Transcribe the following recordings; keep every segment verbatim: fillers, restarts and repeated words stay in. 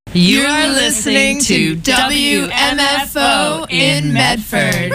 You are listening to W M F O in Medford.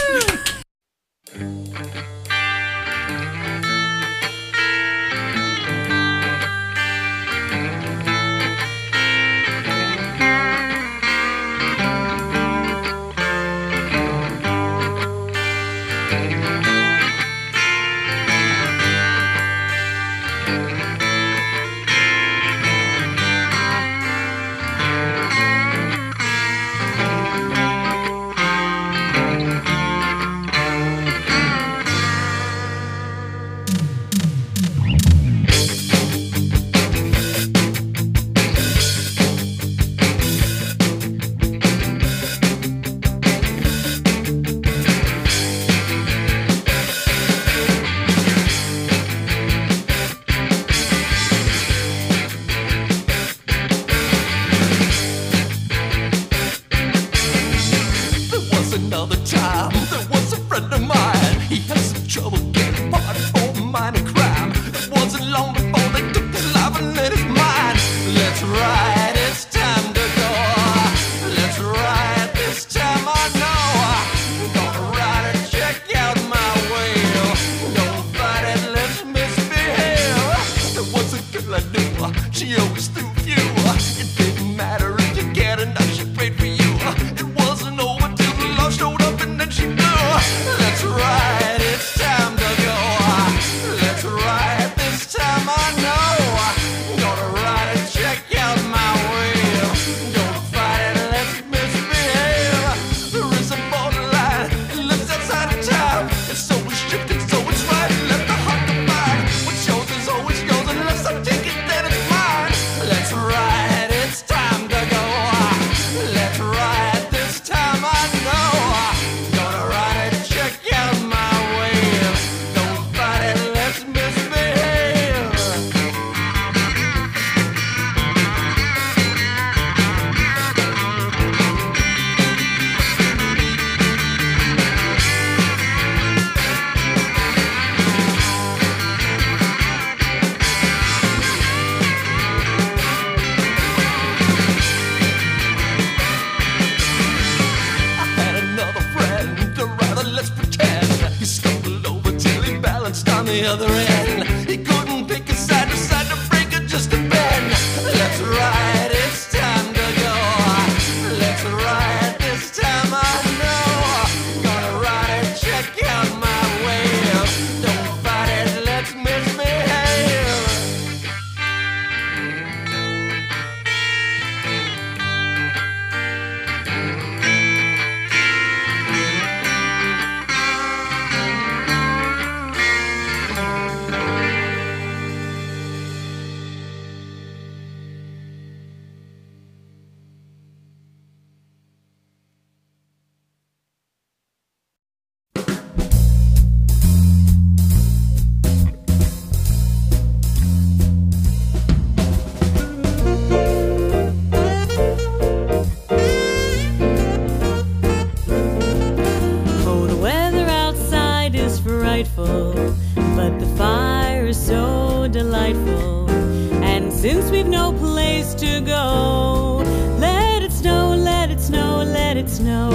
But the fire is so delightful, and since we've no place to go, let it snow, let it snow, let it snow.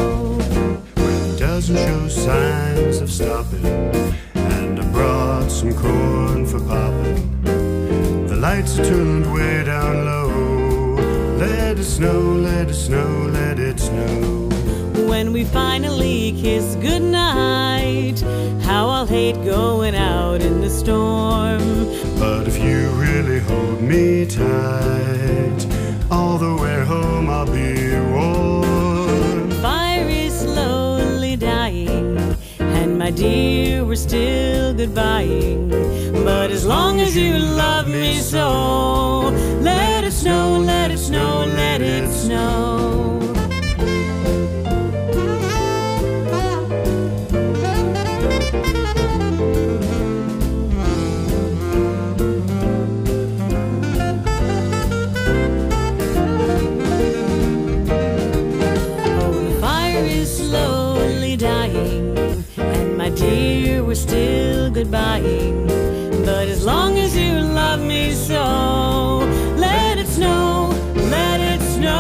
When it doesn't show signs of stopping, and I brought some corn for popping, the lights are tuned way down low. Let it snow, let it snow, let it snow. When we finally kiss goodnight, how I'll hate going out in the storm. But if you really hold me tight, all the way home I'll be warm. Fire is slowly dying, and my dear, we're still goodbying. But as long as you love me so, let it snow, let it snow, let it snow. Dear, we're still goodbying, but as long as you love me so, let it snow, let it snow.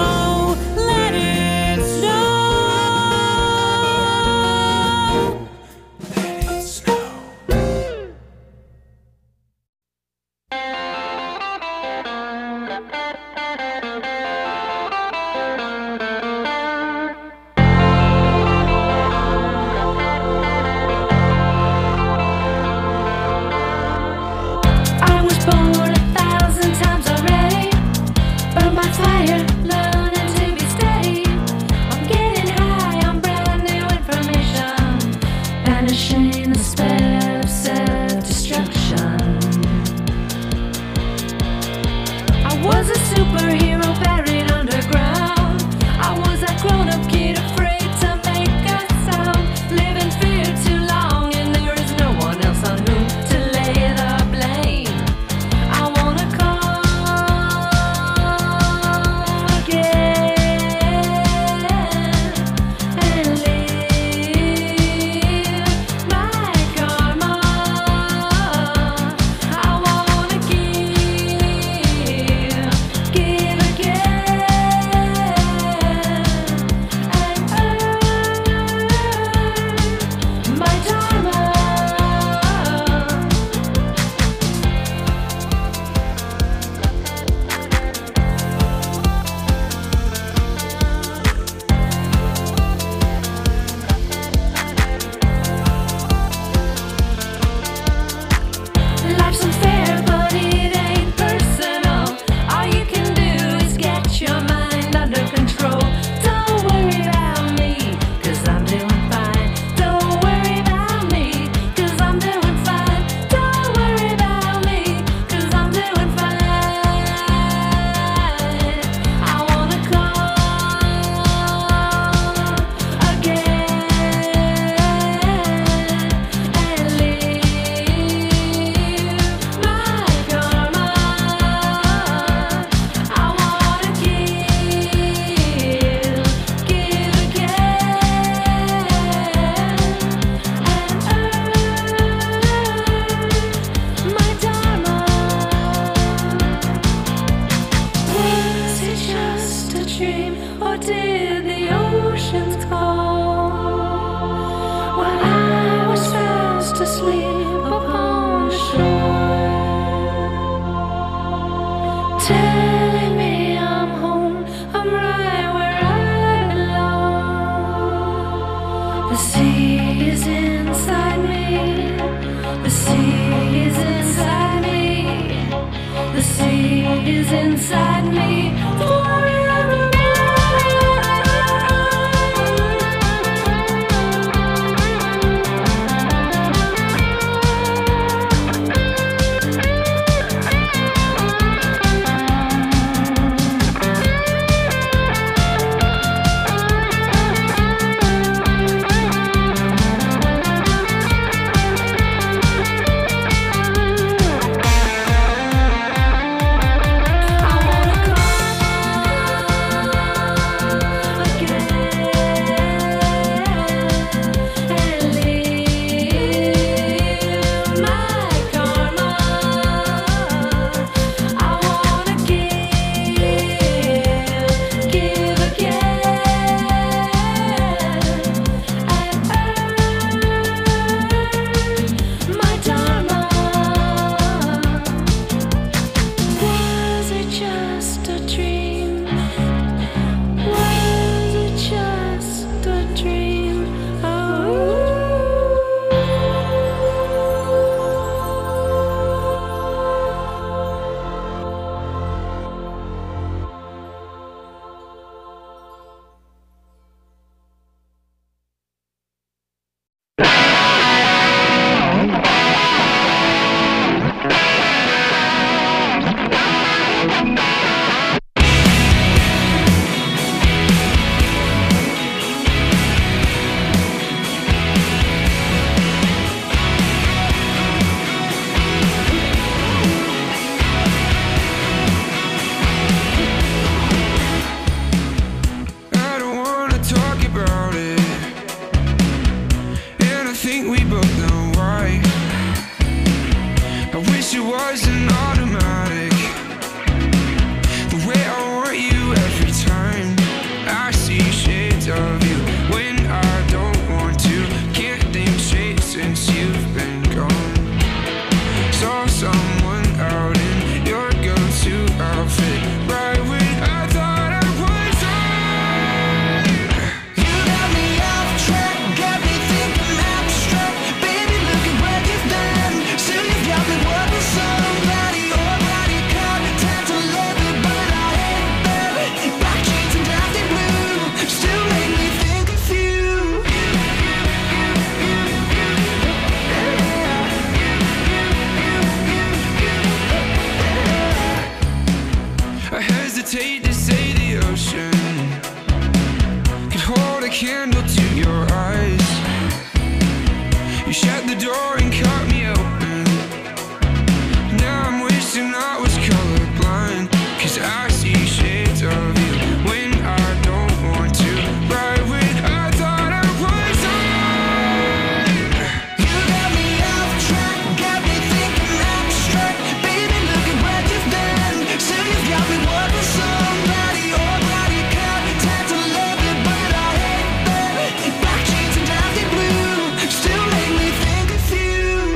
The sea is inside me. The sea is inside me. The sea is inside me forever. Still make me think of you.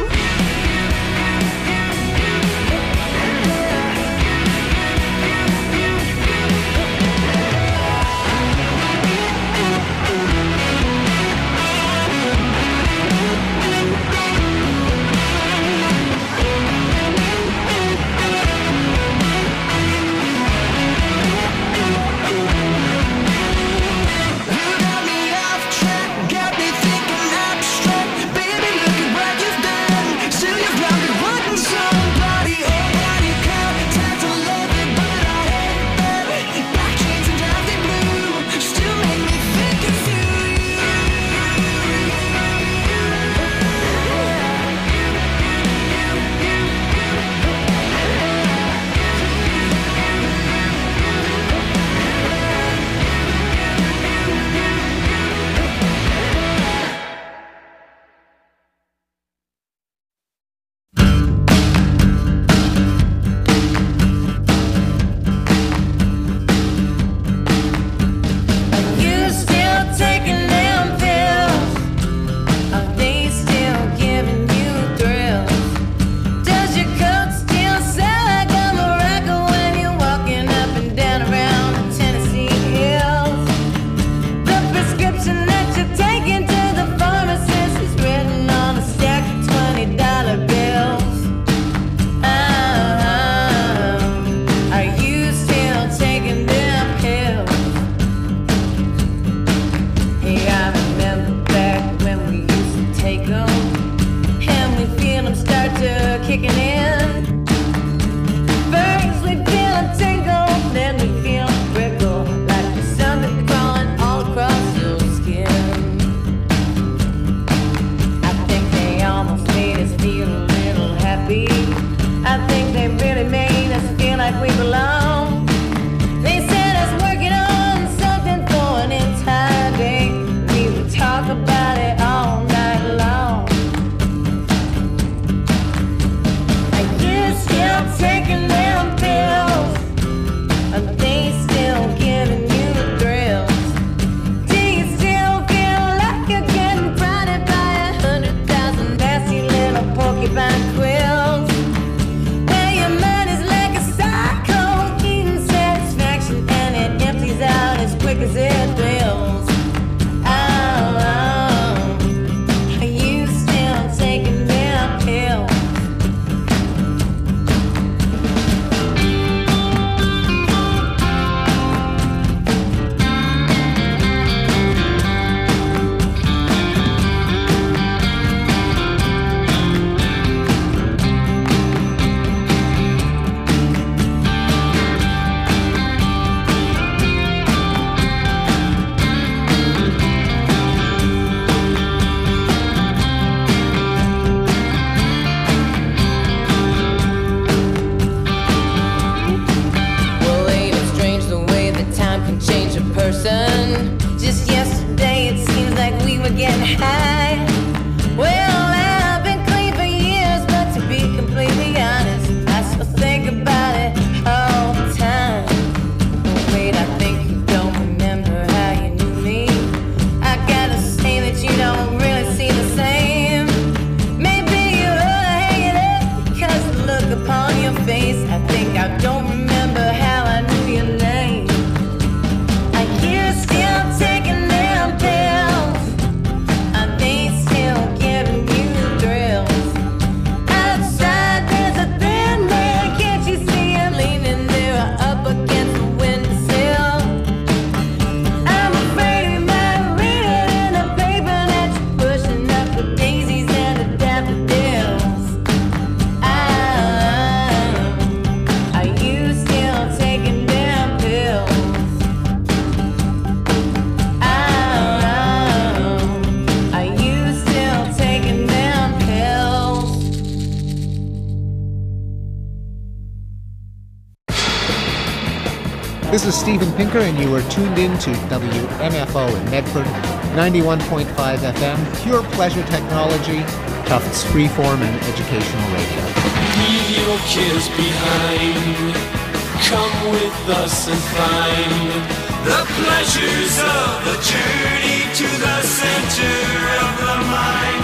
This is Steven Pinker, and you are tuned in to W M F O in Medford, ninety-one point five F M, pure pleasure technology, Tufts freeform and educational radio. Leave your cares behind. Come with us and find the pleasures of the journey to the center of the mind.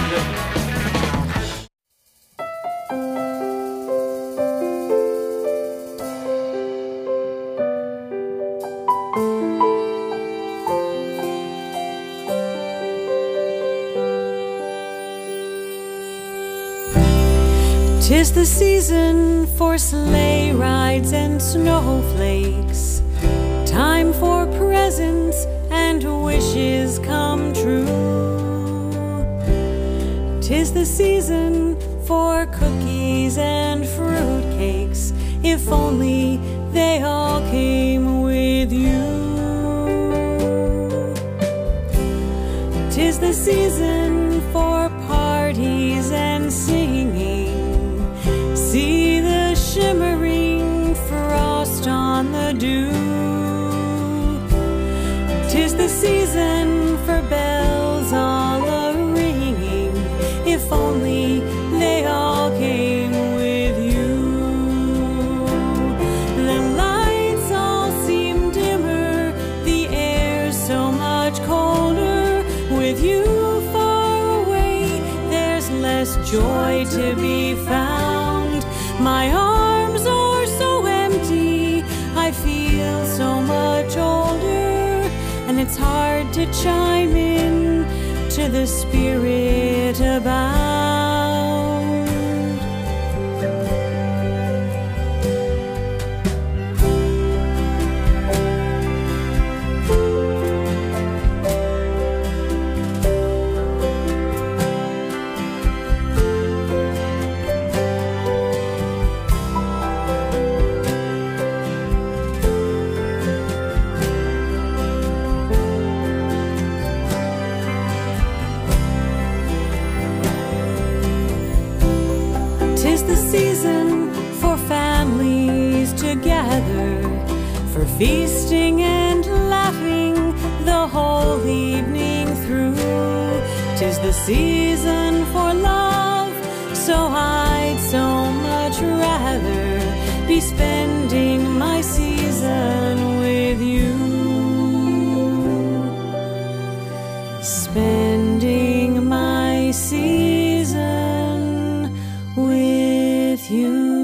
Tis the season for sleigh rides and snowflakes, time for presents and wishes come true. Tis the season for cookies and fruitcakes, if only they all came with you. Tis the season for parties and singing, see the shimmering frost on the dew. Tis the season for bells all a-ringing, if only they all came with you. The lights all seem dimmer, the air's so much colder. With you far away, there's less joy to be found. My arms are so empty, I feel so much older, and it's hard to chime in to the spirit about. Season for families to gather, for feasting and laughing the whole evening through. Tis the season for love, so I'd so much rather be spending my season with you. Spending my season with you.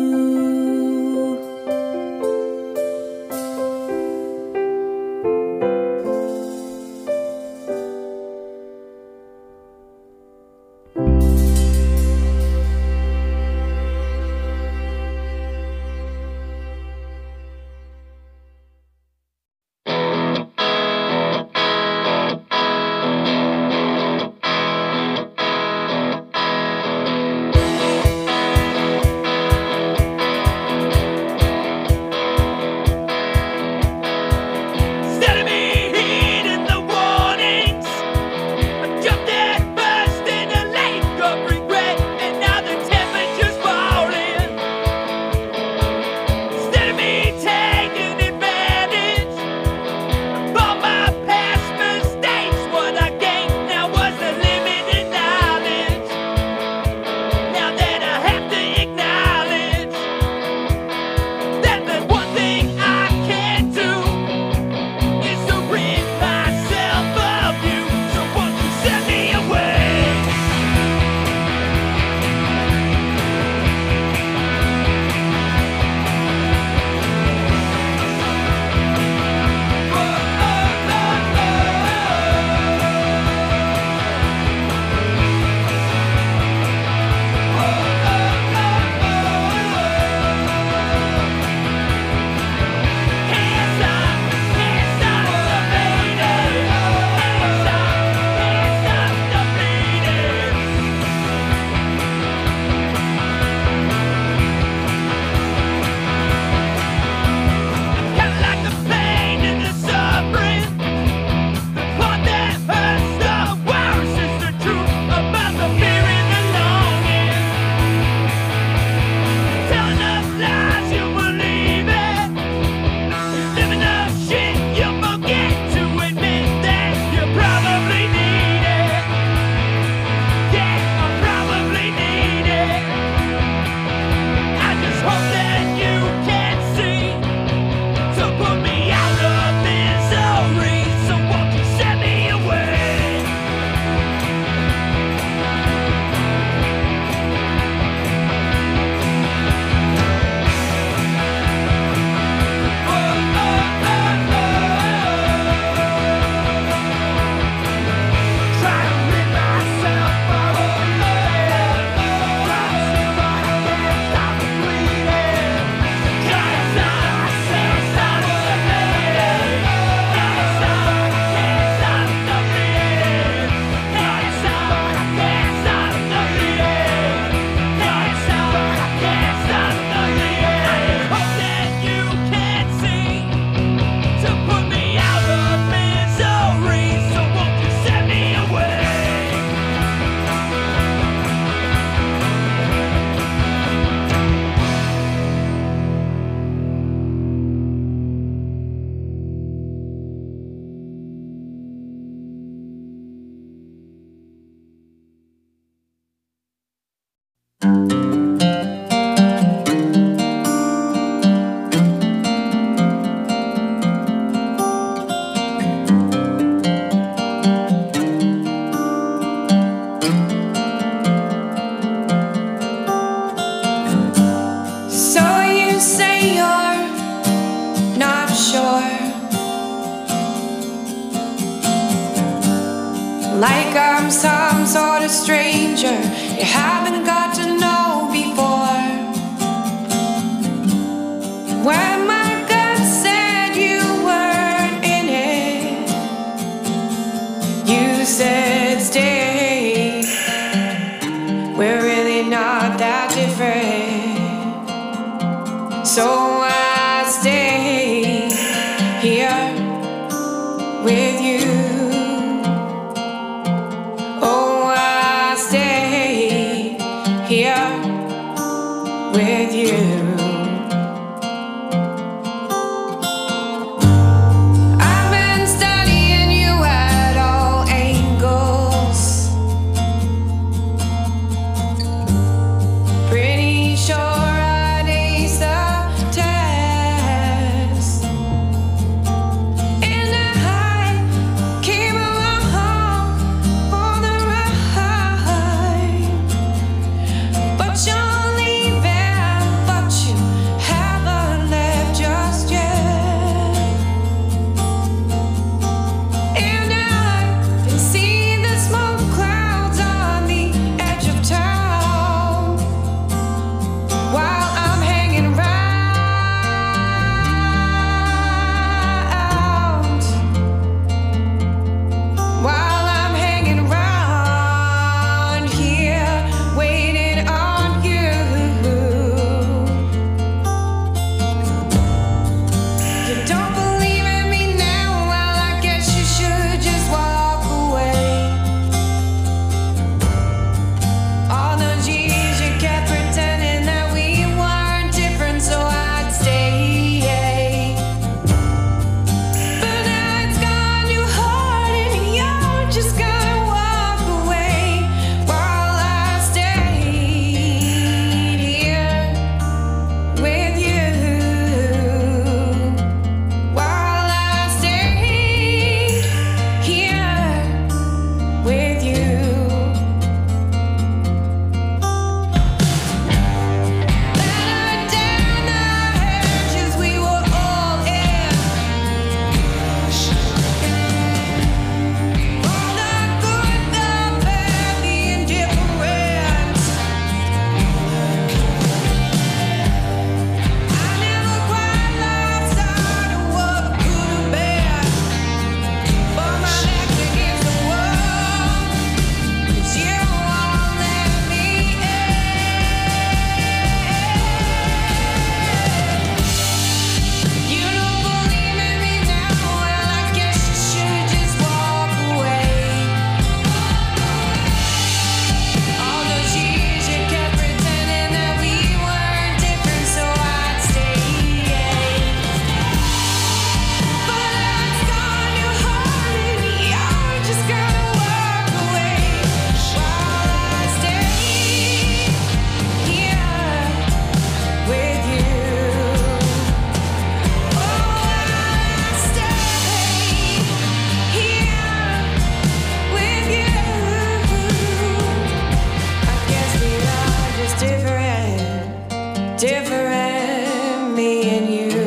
like I'm some sort of stranger you haven't got to know before. When my gut said you weren't in it, you said stay. We're really not that different, so I stay here with you. Oh, I stay here with you. I've been studying you at all angles. Pretty sure I'd ace the test. And I came along for the ride. But you're leaving, but you haven't left just yet. And I can see the smoke clouds on the edge of town while I'm hanging around. While I'm hanging around here, waiting on you. You don't believe in me now? Well, I guess you should just walk away. All those years you kept pretending that we weren't different, so I'd stay. But now it's gone too hard and you're just gonna walk away while I stayed here with you. While I stayed here with you. Better down the hedges we were all in. All the good, the bad, the indifferent. I never quite lost sight of what could have been. But my back's against the wall, 'cause you won't let me in. You don't believe in me now? Well, I guess you should just walk away. All those years you kept pretending that we weren't different, so I'd stay. But it's gone too hard and you're just gonna walk away while I stay here with you. Oh, I stay here with you. I guess we are just different, different, me and you.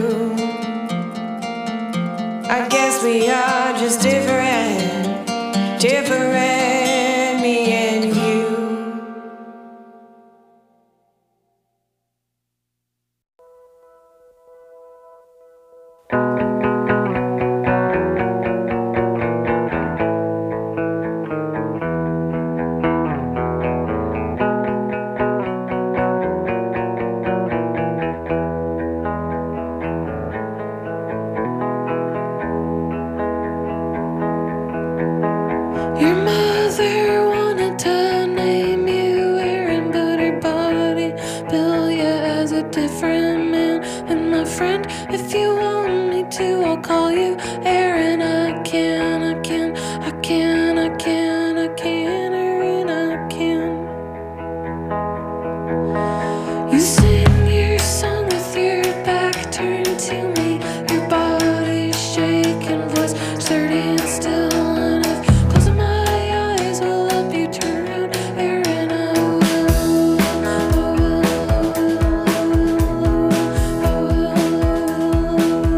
I guess we are just different, different, me and you. Your mother wanted to name you Aaron, but her body bill you as a different man. And my friend, if you want me to, I'll call you Aaron. I can, I can, I can, I can, I can, Aaron, I can. You sing your song with your back turned to me, your body shaking, voice certain still. And if closing my eyes will help you turn around, Aaron, I will, I will, I will, I will, I will, I will.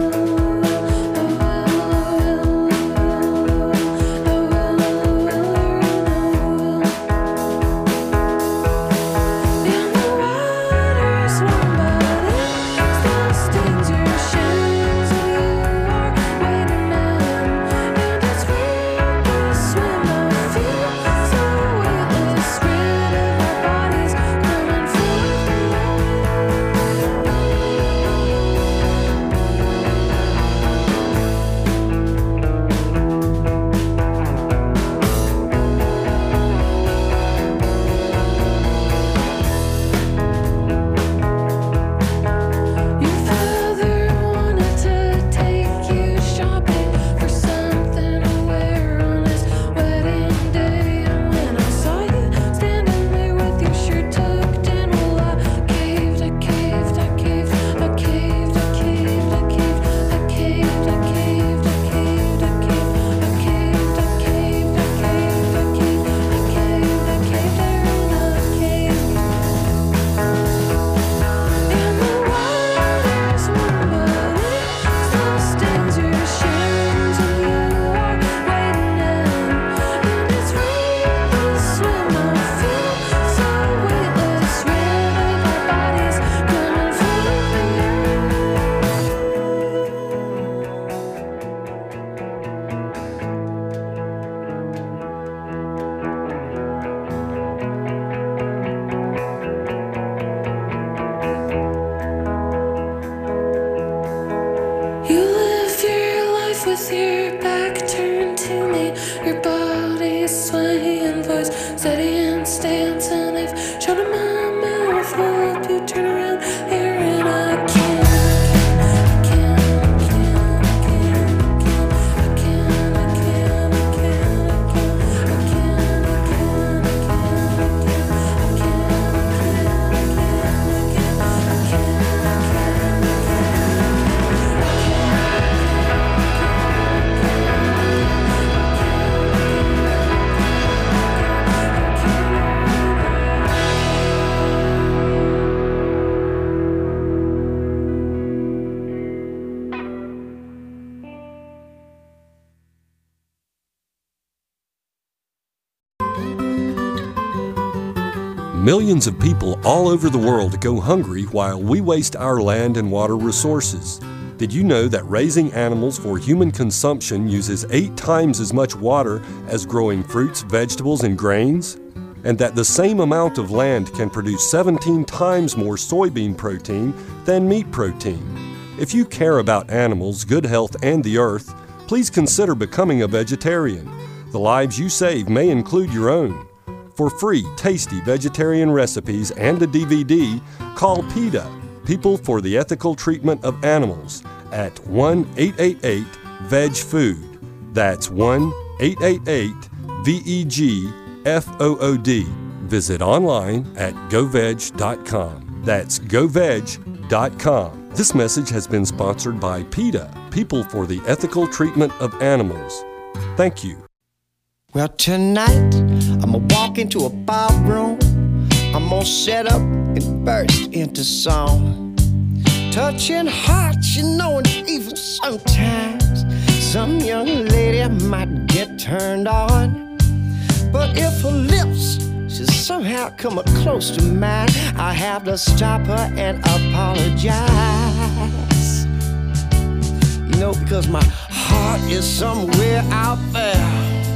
millions of people all over the world go hungry while we waste our land and water resources. Did you know that raising animals for human consumption uses eight times as much water as growing fruits, vegetables, and grains? And that the same amount of land can produce seventeen times more soybean protein than meat protein? If you care about animals, good health, and the earth, please consider becoming a vegetarian. The lives you save may include your own. For free, tasty vegetarian recipes and a D V D, call PETA, People for the Ethical Treatment of Animals, at one eight eight eight veg food. That's one eight eight eight V E G F O O D. Visit online at go veg dot com. That's go veg dot com. This message has been sponsored by PETA, People for the Ethical Treatment of Animals. Thank you. Well, tonight, I'm gonna walk into a ballroom. I'm gonna set up and burst into song. Touching hearts, you know, and even sometimes some young lady might get turned on. But if her lips should somehow come up close to mine, I have to stop her and apologize. You know, because my heart is somewhere out there.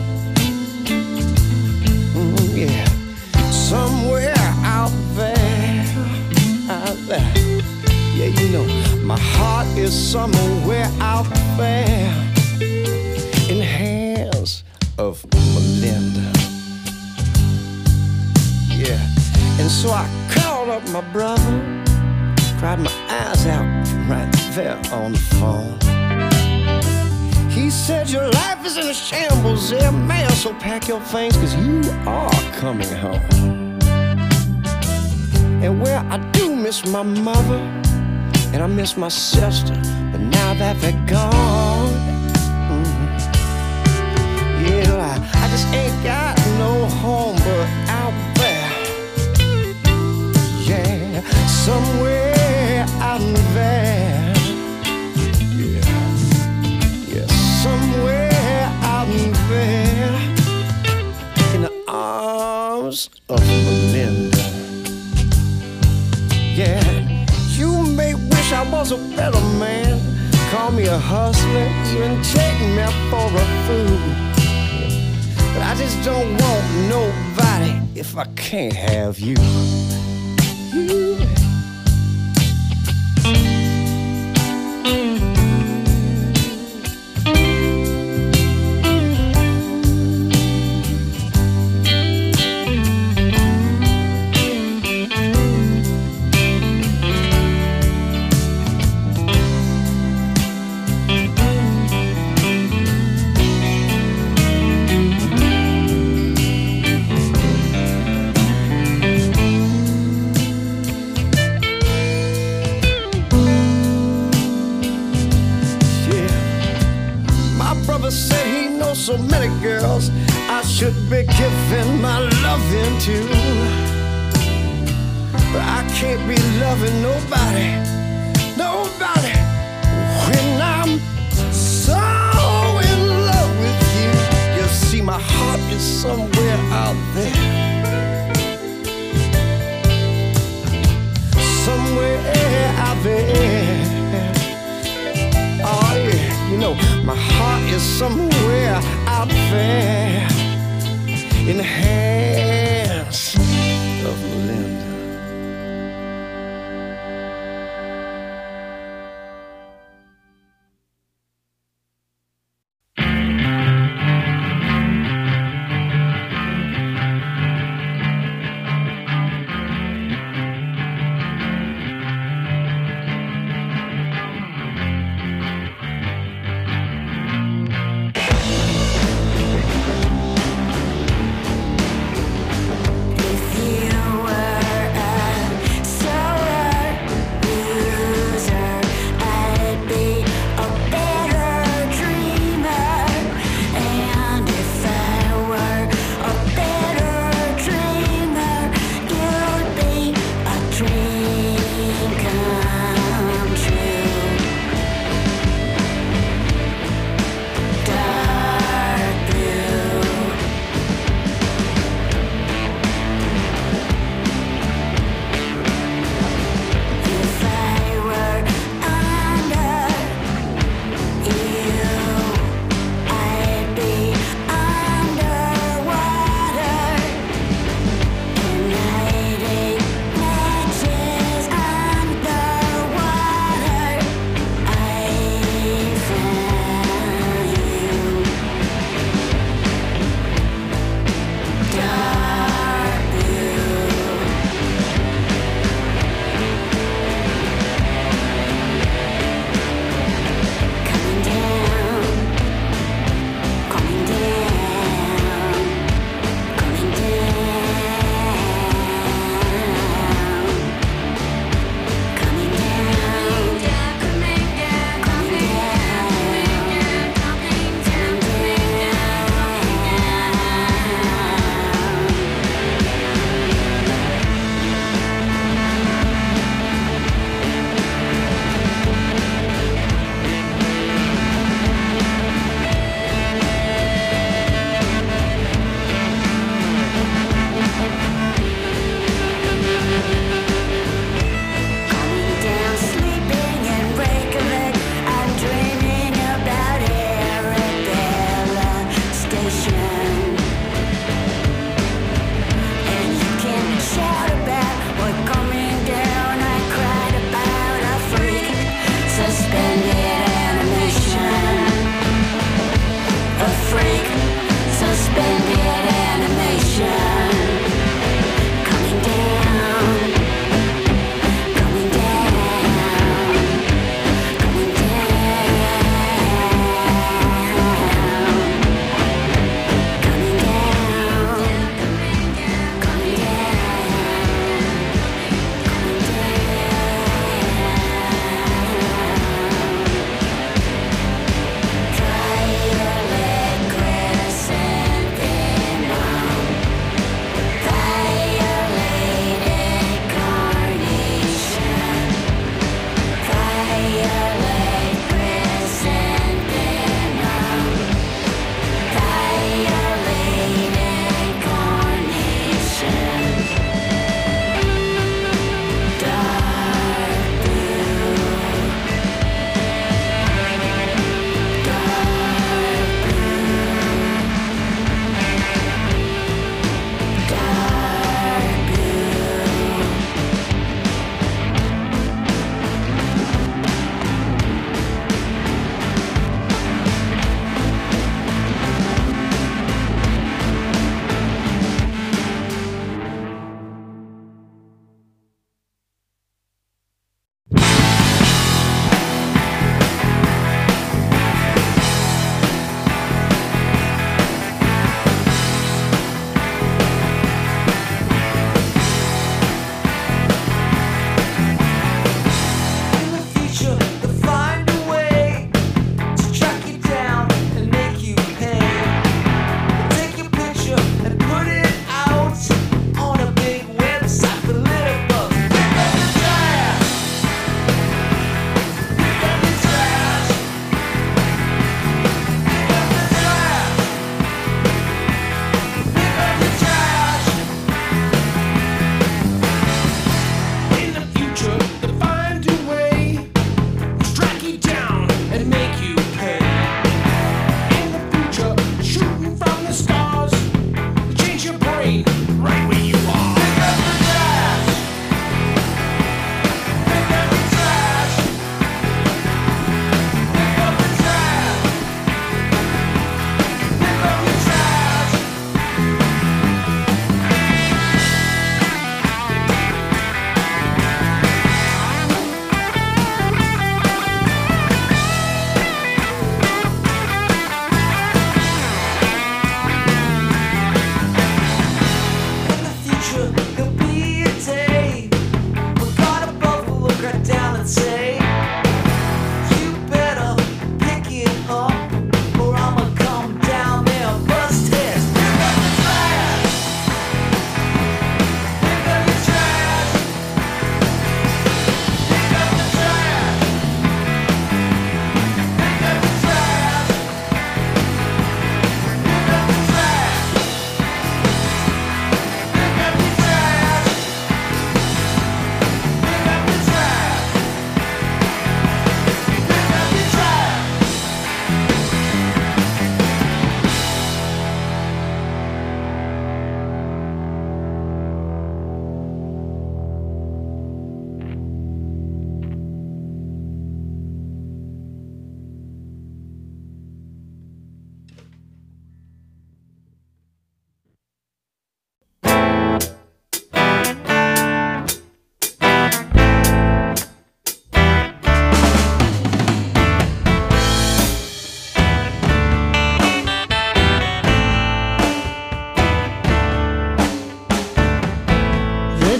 Mm, yeah, somewhere out there, out there. Yeah, you know, my heart is somewhere out there in the hands of Melinda. Yeah, and so I called up my brother, cried my eyes out right there on the phone. He said, your life is in a shambles there, man, so pack your things, cause you are coming home. And well, I do miss my mother, and I miss my sister, but now that they're gone, mm-hmm. Yeah, I, I just ain't got no home but out there. Yeah, somewhere out there. Yeah, yeah, somewhere out there in the arms of Melinda. Yeah, you may wish I was a better man, call me a hustler, even take me for a fool. But I just don't want nobody if I can't have you. You. So many girls I should be giving my loving to, but I can't be loving nobody, nobody when I'm so in love with you. You see, my heart is somewhere out there, somewhere out there. Oh yeah, you know, my heart is somewhere out there in the hands of Melinda.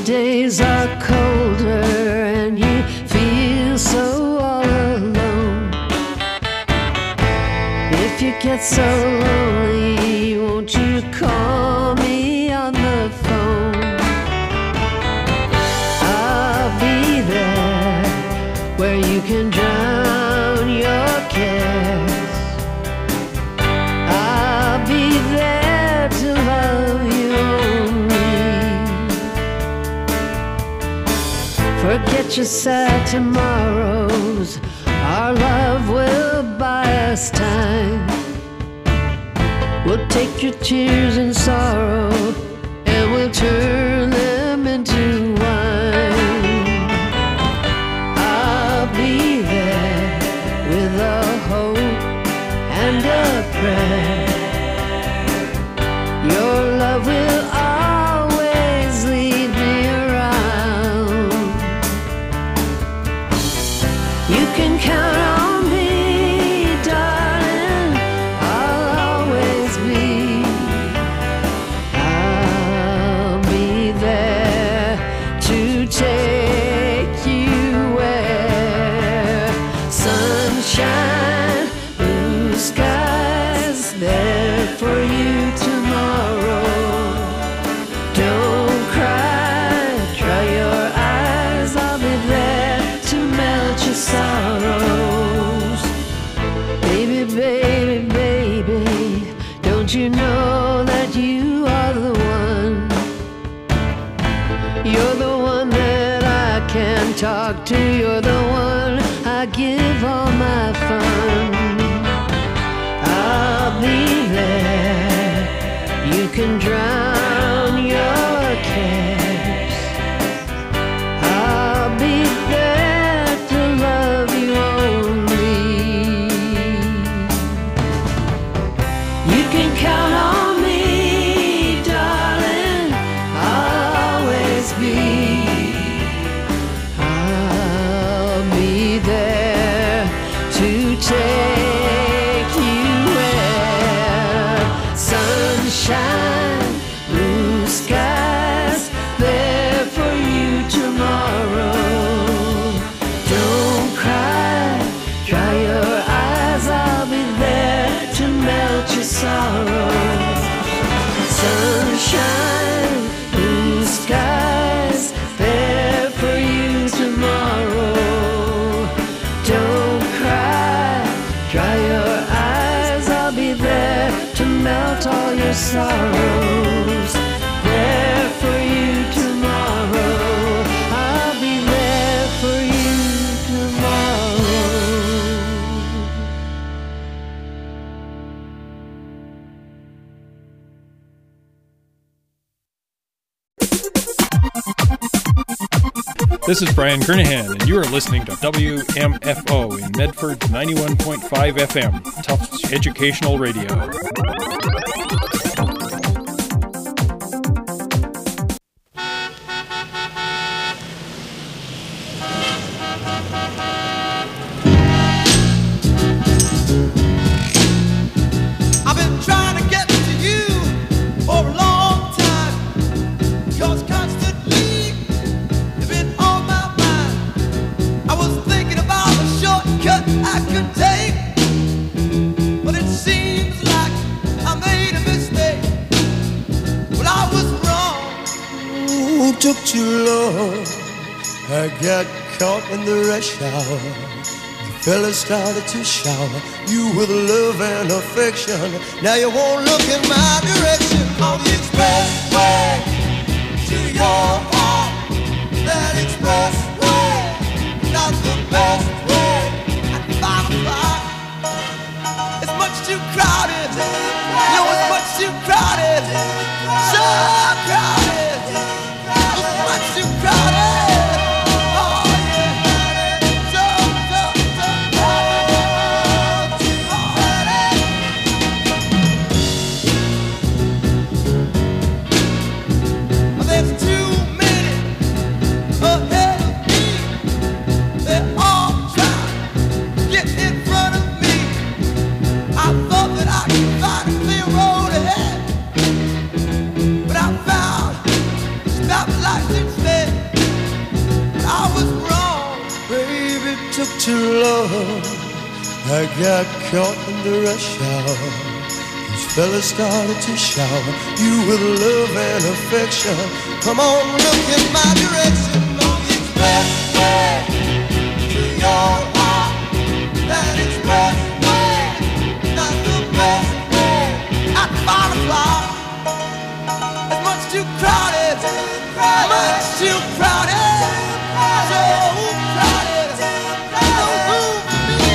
days are colder and you feel so all alone. If you get so lonely, won't you call me on the phone? I'll be there where you can drown your cares. I'll be there to love you only. Forget your sad tomorrows, our love will buy us time. We'll take your tears and sorrow and we'll turn them into wine. I'll be there with a hope and a prayer. Your love will always lead me around. You can count on me, darling, I'll always be. I'll be there to take you where sunshine, blue skies, there for you tomorrow. Don't cry, dry your eyes, I'll be there to melt your sorrows. Baby, baby, baby, don't you know that you are the one? You're the one that I can talk to, you're the one I give all my fun. I'll be there, you can drown your cares. I'll be there to love you only. You can count on me, darling, I'll always be. I'll be there to take you where sunshine, blue skies, there for you tomorrow. Don't cry, dry your eyes, I'll be there to melt your sorrows. Sunshine, blue skies, there for you tomorrow. Don't cry, dry your eyes, I'll be there to melt all your sorrows. There for you tomorrow. I'll be there for you tomorrow. This is Brian Kernahan, and you are listening to W M F O in Medford ninety-one point five F M, Tufts Educational Radio. I've been trying to get to you for a long time, 'cause constantly you've been on my mind. I was thinking about a shortcut I could take, but it seems like I made a mistake. But I was wrong. Ooh, took too long. I got caught in the rush hour. The fellas started to shower you with love and affection. Now you won't look in my direction. On the expressway to your heart, that expressway, not the best way I can find a fly. It's much too crowded, no, it's much too crowded, so crowded, it's much too crowded. Oh yeah, so, so, so crowded, too crowded. too long. I got caught in the rush hour. These fellas started to shower you with love and affection. Come on, look in my direction. On the expressway to your heart. That expressway, not the best way. At five o'clock, it's much too crowded, much too crowded, so crowded, no room for me.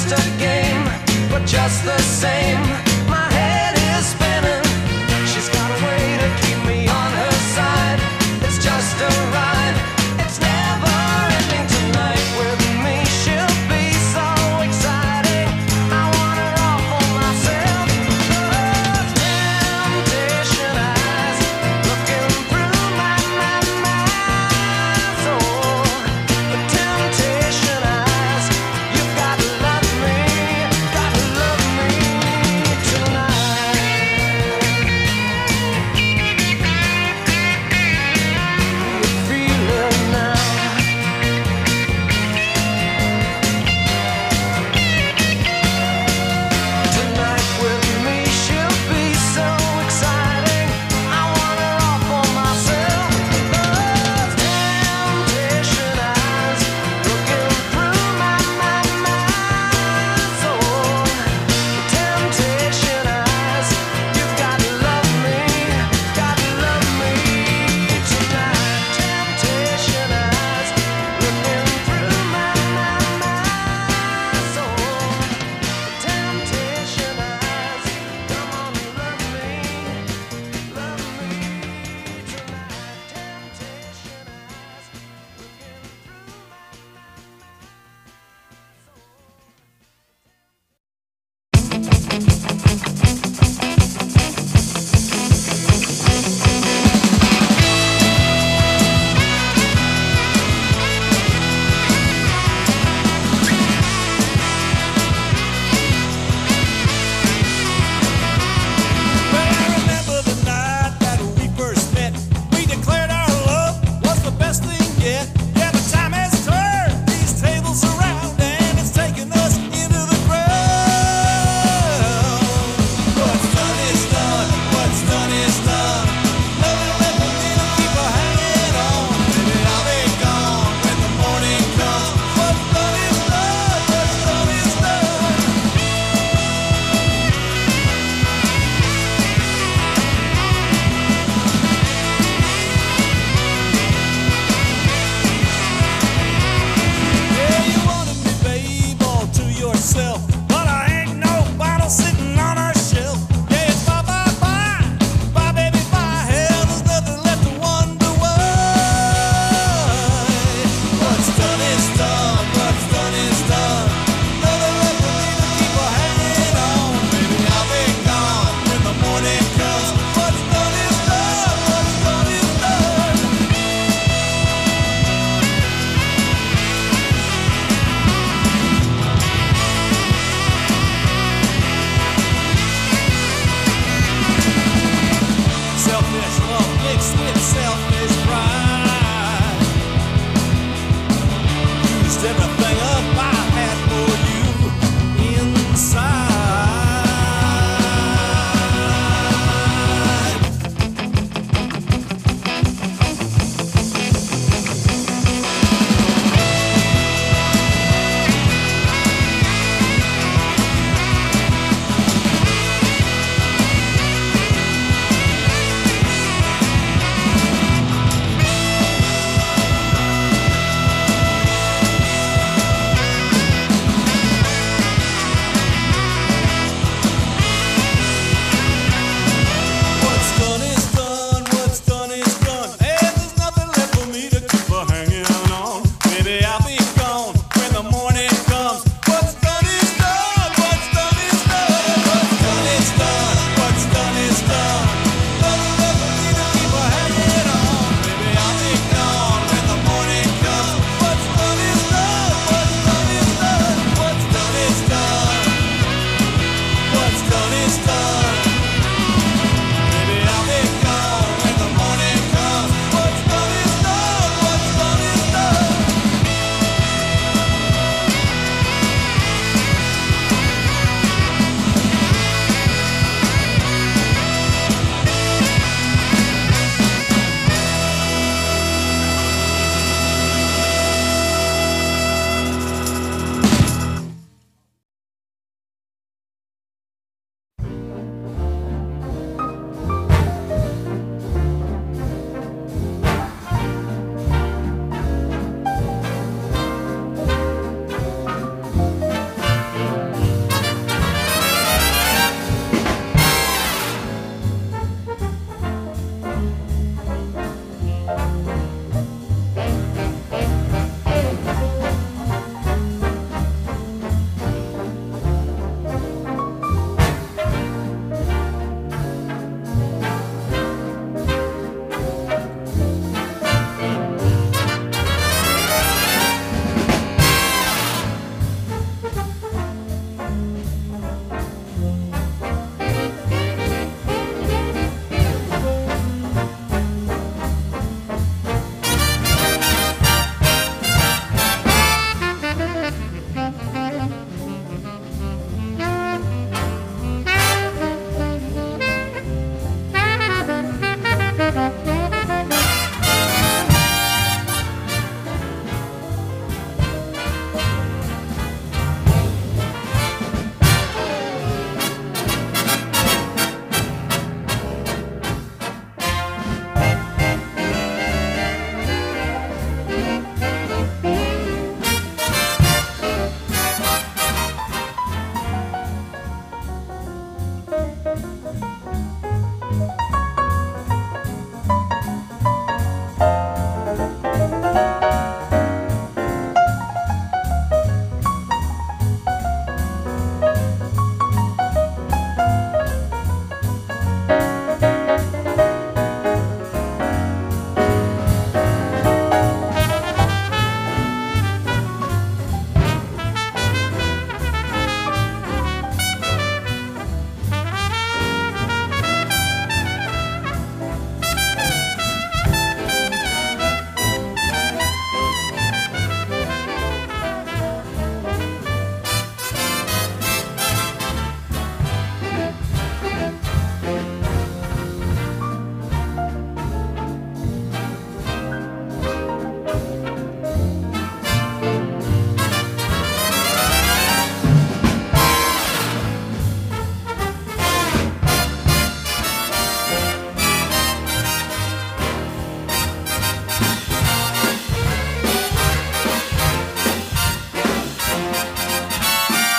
just a game, but just the same, my head is spinning. She's got a way to keep me on her side. It's just a ride, it's never ending. Tonight with me she'll be so exciting. I want her all for myself. Those temptation eyes looking through my, my, my soul. The temptation eyes, you've got to love me, got to love me tonight. You feel it now. Tonight with me she'll be so exciting. I want her all for myself. Those temptation eyes looking through my, my, my soul. Temptation eyes, you've got to love me, got to love me tonight. Temptation eyes looking through my, my, my soul. Temptation eyes, come on and love me, love me tonight. Temptation eyes looking through my, my, Well, I remember the night that we first met. We declared our love was the best thing yet. Yeah, the time has turned these tables around, and it's taken us into the ground. What's done is done. What's done is done. Nothing left for me to keep her hanging on. Baby, I'll be gone when the morning comes. What's done is done. What's done is done. Yeah, you wanted me, babe, all to yourself.